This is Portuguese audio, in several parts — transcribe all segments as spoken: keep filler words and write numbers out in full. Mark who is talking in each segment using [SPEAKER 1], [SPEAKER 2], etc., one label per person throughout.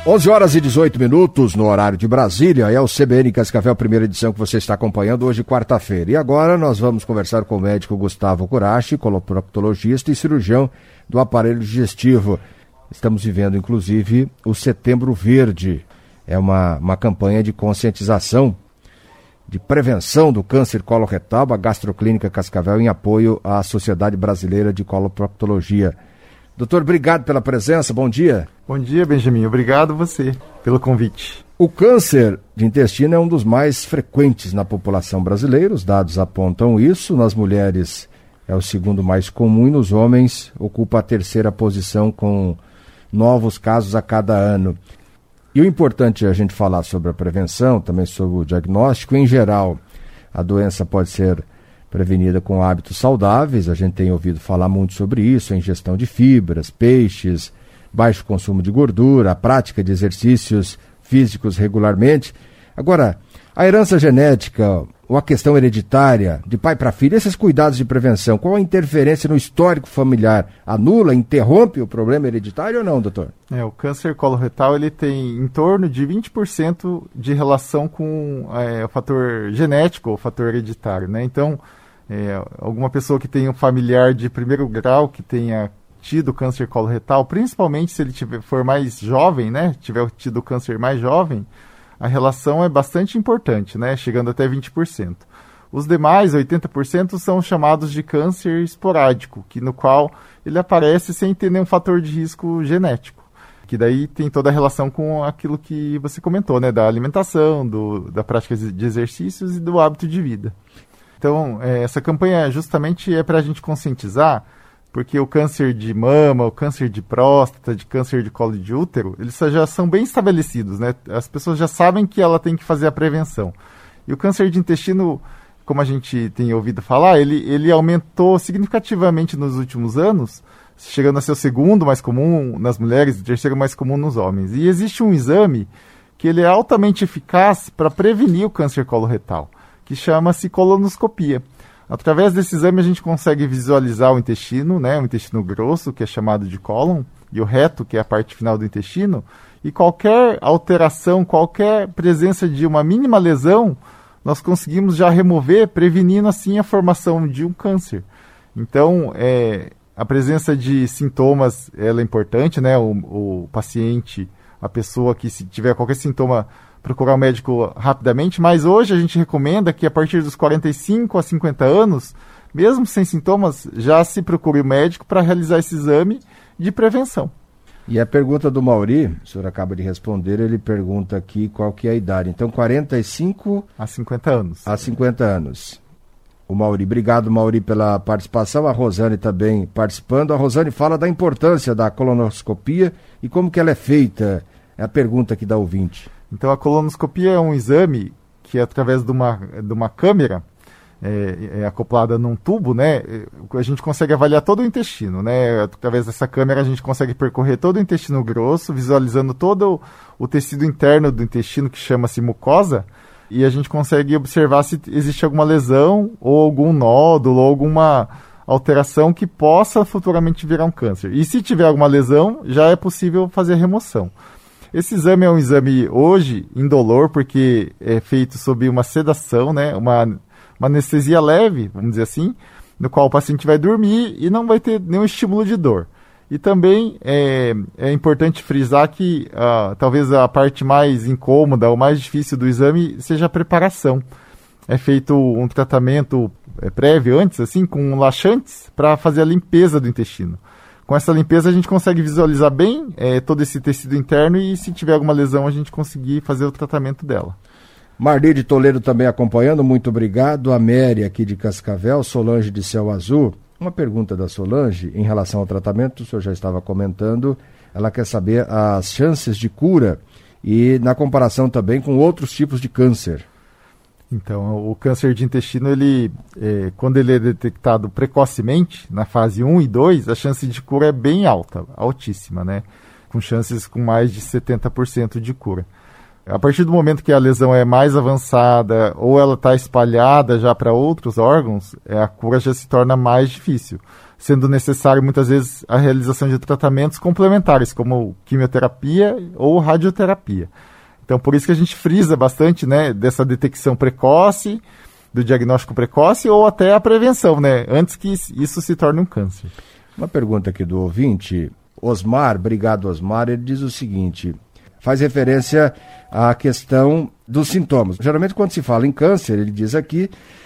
[SPEAKER 1] onze horas e dezoito minutos no horário de Brasília, é o C B N Cascavel, primeira edição que você está acompanhando hoje, quarta-feira. E agora nós vamos conversar com o médico Gustavo Curachi, coloproctologista e cirurgião do aparelho digestivo. Estamos vivendo, inclusive, o Setembro Verde. É uma, uma campanha de conscientização, de prevenção do câncer coloretal, a Gastroclínica Cascavel, em apoio à Sociedade Brasileira de Coloproctologia. Doutor, obrigado pela presença, bom dia.
[SPEAKER 2] Bom dia, Benjamin, obrigado você pelo convite.
[SPEAKER 1] O câncer de intestino é um dos mais frequentes na população brasileira, os dados apontam isso. Nas mulheres é o segundo mais comum e nos homens ocupa a terceira posição, com novos casos a cada ano. E o importante é a gente falar sobre a prevenção, também sobre o diagnóstico. Em geral, a doença pode ser prevenida com hábitos saudáveis, a gente tem ouvido falar muito sobre isso, a ingestão de fibras, peixes, baixo consumo de gordura, a prática de exercícios físicos regularmente. Agora, a herança genética ou a questão hereditária, de pai para filho, esses cuidados de prevenção, qual a interferência no histórico familiar? Anula, interrompe o problema hereditário ou não, doutor?
[SPEAKER 2] É, o câncer coloretal ele tem em torno de vinte por cento de relação com é, o fator genético ou fator hereditário, né? Então, é, alguma pessoa que tenha um familiar de primeiro grau que tenha tido câncer coloretal, principalmente se ele tiver, for mais jovem, né? Tiver tido câncer mais jovem, a relação é bastante importante, né? Chegando até vinte por cento. Os demais, oitenta por cento, são chamados de câncer esporádico, que no qual ele aparece sem ter nenhum fator de risco genético, que daí tem toda a relação com aquilo que você comentou, né? Da alimentação, do, da prática de exercícios e do hábito de vida. Então, é, essa campanha justamente é para a gente conscientizar, porque o câncer de mama, o câncer de próstata, de câncer de colo de útero, eles já são bem estabelecidos, né? As pessoas já sabem que ela tem que fazer a prevenção. E o câncer de intestino, como a gente tem ouvido falar, ele, ele aumentou significativamente nos últimos anos, chegando a ser o segundo mais comum nas mulheres e o terceiro mais comum nos homens. E existe um exame que ele é altamente eficaz para prevenir o câncer coloretal, que chama-se colonoscopia. Através desse exame a gente consegue visualizar o intestino, né, o intestino grosso, que é chamado de cólon, e o reto, que é a parte final do intestino, e qualquer alteração, qualquer presença de uma mínima lesão, nós conseguimos já remover, prevenindo assim a formação de um câncer. Então, é, a presença de sintomas ela é importante, né, o, o paciente, a pessoa que se tiver qualquer sintoma, procurar o médico rapidamente, mas hoje a gente recomenda que a partir dos quarenta e cinco a cinquenta anos, mesmo sem sintomas, já se procure o médico para realizar esse exame de prevenção.
[SPEAKER 1] E a pergunta do Mauri, o senhor acaba de responder, ele pergunta aqui qual que é a idade. Então, quarenta e cinco
[SPEAKER 2] a cinquenta anos.
[SPEAKER 1] A cinquenta anos. O Mauri, obrigado, Mauri, pela participação. A Rosane também participando. A Rosane fala da importância da colonoscopia e como que ela é feita. É a pergunta aqui da ouvinte.
[SPEAKER 2] Então, a colonoscopia é um exame que, através de uma, de uma câmera é, é acoplada num tubo, né, a gente consegue avaliar todo o intestino, né? Através dessa câmera, a gente consegue percorrer todo o intestino grosso, visualizando todo o, o tecido interno do intestino, que chama-se mucosa, e a gente consegue observar se existe alguma lesão ou algum nódulo ou alguma alteração que possa futuramente virar um câncer. E se tiver alguma lesão, já é possível fazer a remoção. Esse exame é um exame hoje indolor, porque é feito sob uma sedação, né? uma, uma anestesia leve, vamos dizer assim, no qual o paciente vai dormir e não vai ter nenhum estímulo de dor. E também é, é importante frisar que uh, talvez a parte mais incômoda ou mais difícil do exame seja a preparação. É feito um tratamento é, prévio antes, assim, com laxantes, para fazer a limpeza do intestino. Com essa limpeza a gente consegue visualizar bem é, todo esse tecido interno e se tiver alguma lesão a gente conseguir fazer o tratamento dela.
[SPEAKER 1] Marli de Toledo também acompanhando, muito obrigado. A Mary aqui de Cascavel, Solange de Céu Azul. Uma pergunta da Solange em relação ao tratamento, o senhor já estava comentando, ela quer saber as chances de cura e na comparação também com outros tipos de câncer.
[SPEAKER 2] Então, o câncer de intestino, ele, é, quando ele é detectado precocemente, na fase um e dois, a chance de cura é bem alta, altíssima, né? Com chances com mais de setenta por cento de cura. A partir do momento que a lesão é mais avançada ou ela está espalhada já para outros órgãos, é, a cura já se torna mais difícil. sendo necessário muitas vezes a realização de tratamentos complementares, como quimioterapia ou radioterapia. Então, por isso que a gente frisa bastante, né, dessa detecção precoce, do diagnóstico precoce ou até a prevenção, né, antes que isso se torne um câncer.
[SPEAKER 1] Uma pergunta aqui do ouvinte, Osmar, obrigado Osmar, ele diz o seguinte, faz referência à questão dos sintomas. Geralmente quando se fala em câncer, ele diz aqui,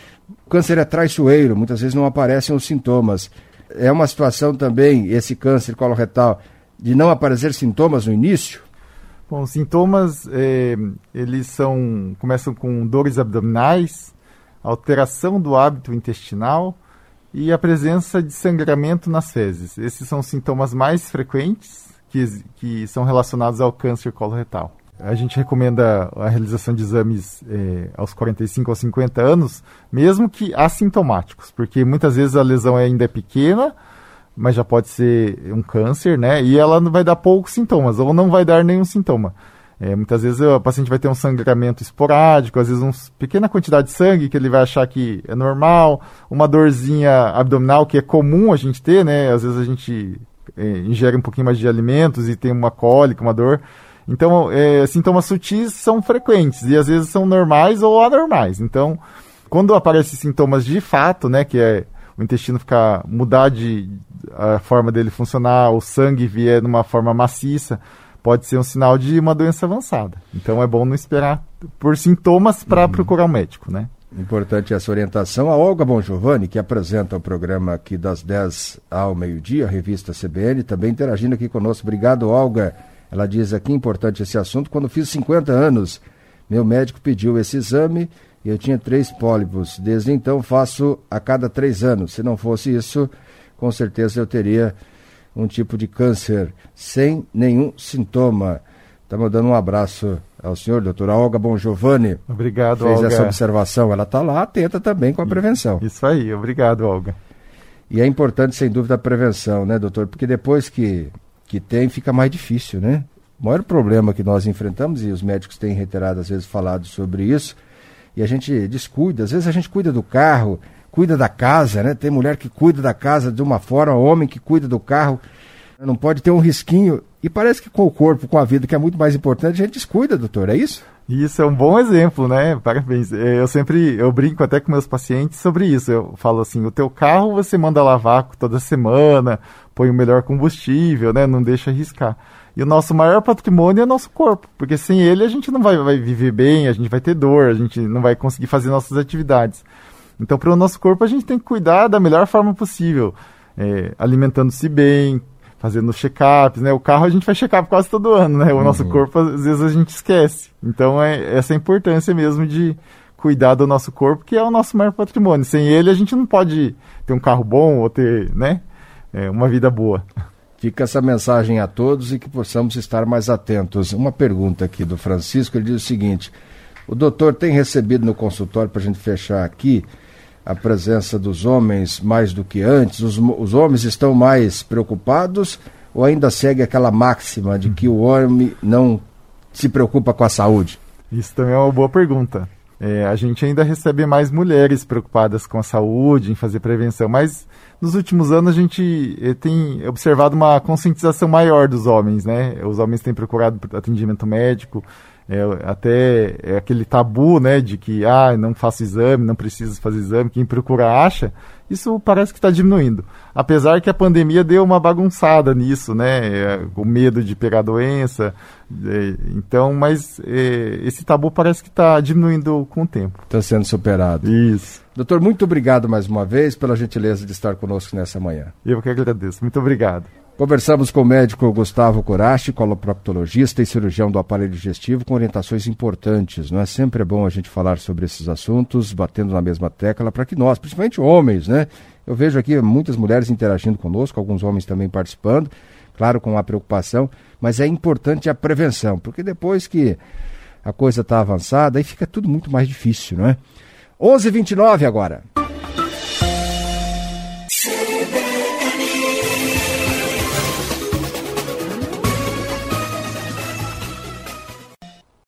[SPEAKER 1] o câncer é traiçoeiro, muitas vezes não aparecem os sintomas. É uma situação também, esse câncer coloretal, de não aparecer sintomas no início?
[SPEAKER 2] Bom, os sintomas, é, eles são, começam com dores abdominais, alteração do hábito intestinal e a presença de sangramento nas fezes. Esses são os sintomas mais frequentes que, que são relacionados ao câncer coloretal. A gente recomenda a realização de exames é, aos quarenta e cinco aos cinquenta anos, mesmo que assintomáticos, porque muitas vezes a lesão ainda é pequena, mas já pode ser um câncer, né? E ela não vai dar poucos sintomas, ou não vai dar nenhum sintoma. É, muitas vezes o paciente vai ter um sangramento esporádico, às vezes uma pequena quantidade de sangue que ele vai achar que é normal, uma dorzinha abdominal que é comum a gente ter, né? Às vezes a gente é, ingere um pouquinho mais de alimentos e tem uma cólica, uma dor. Então, é, sintomas sutis são frequentes e às vezes são normais ou anormais. Então, quando aparecem sintomas de fato, né, que é o intestino ficar, mudar de a forma dele funcionar, o sangue vier numa forma maciça, pode ser um sinal de uma doença avançada. Então é bom não esperar por sintomas para uhum. procurar um médico, né?
[SPEAKER 1] Importante essa orientação. A Olga Bongiovanni, que apresenta o programa aqui das dez ao meio-dia, a revista C B N, também interagindo aqui conosco. Obrigado, Olga. Ela diz aqui, importante esse assunto, quando fiz cinquenta anos, meu médico pediu esse exame e eu tinha três pólipos. Desde então faço a cada três anos. Se não fosse isso, com certeza eu teria um tipo de câncer sem nenhum sintoma. Está mandando um abraço ao senhor, doutora Olga Bongiovanni.
[SPEAKER 2] Obrigado,
[SPEAKER 1] Fez
[SPEAKER 2] Olga.
[SPEAKER 1] essa observação. Ela está lá atenta também com a prevenção.
[SPEAKER 2] Isso aí, obrigado, Olga.
[SPEAKER 1] E é importante, sem dúvida, a prevenção, né, doutor? Porque depois que, que tem, fica mais difícil, né? O maior problema que nós enfrentamos, e os médicos têm reiteradas vezes falado sobre isso, e a gente descuida. Às vezes a gente cuida do carro, cuida da casa, né? Tem mulher que cuida da casa de uma forma, homem que cuida do carro. Não pode ter um risquinho. E parece que com o corpo, com a vida, que é muito mais importante, a gente descuida, doutor, é isso?
[SPEAKER 2] Isso é um bom exemplo, né? Parabéns. Eu sempre, eu brinco até com meus pacientes sobre isso. Eu falo assim, o teu carro você manda lavar toda semana, põe o melhor combustível, né? Não deixa arriscar. E o nosso maior patrimônio é o nosso corpo, porque sem ele a gente não vai, vai viver bem, a gente vai ter dor, a gente não vai conseguir fazer nossas atividades. Então, para o nosso corpo, a gente tem que cuidar da melhor forma possível, é, alimentando-se bem, fazendo check-ups, né? O carro a gente faz check-up quase todo ano, né? O uhum. nosso corpo, às vezes, a gente esquece. Então, é essa importância mesmo de cuidar do nosso corpo, que é o nosso maior patrimônio. Sem ele, a gente não pode ter um carro bom ou ter, né, é, uma vida boa.
[SPEAKER 1] Fica essa mensagem a todos e que possamos estar mais atentos. Uma pergunta aqui do Francisco, ele diz o seguinte, o doutor tem recebido no consultório, para a gente fechar aqui, a presença dos homens mais do que antes? Os, os homens estão mais preocupados ou ainda segue aquela máxima de que o homem não se preocupa com a saúde?
[SPEAKER 2] Isso também é uma boa pergunta. É, a gente ainda recebe mais mulheres preocupadas com a saúde, em fazer prevenção, mas nos últimos anos a gente eh, tem observado uma conscientização maior dos homens, né? Os homens têm procurado atendimento médico, é, até é aquele tabu, né, de que ah, não faço exame, não preciso fazer exame, quem procura acha, isso parece que está diminuindo. Apesar que a pandemia deu uma bagunçada nisso, né, é, o medo de pegar doença, é, então, mas é, esse tabu parece que está diminuindo com o tempo.
[SPEAKER 1] Está sendo superado.
[SPEAKER 2] Isso.
[SPEAKER 1] Doutor, muito obrigado mais uma vez pela gentileza de estar conosco nessa manhã.
[SPEAKER 2] Eu que agradeço. Muito obrigado.
[SPEAKER 1] Conversamos com o médico Gustavo Corache, coloproctologista e cirurgião do aparelho digestivo, com orientações importantes. Não é sempre é bom a gente falar sobre esses assuntos, batendo na mesma tecla, para que nós, principalmente homens, né? Eu vejo aqui muitas mulheres interagindo conosco, alguns homens também participando, claro, com a preocupação, mas é importante a prevenção, porque depois que a coisa está avançada, aí fica tudo muito mais difícil, não é? onze e vinte e nove agora.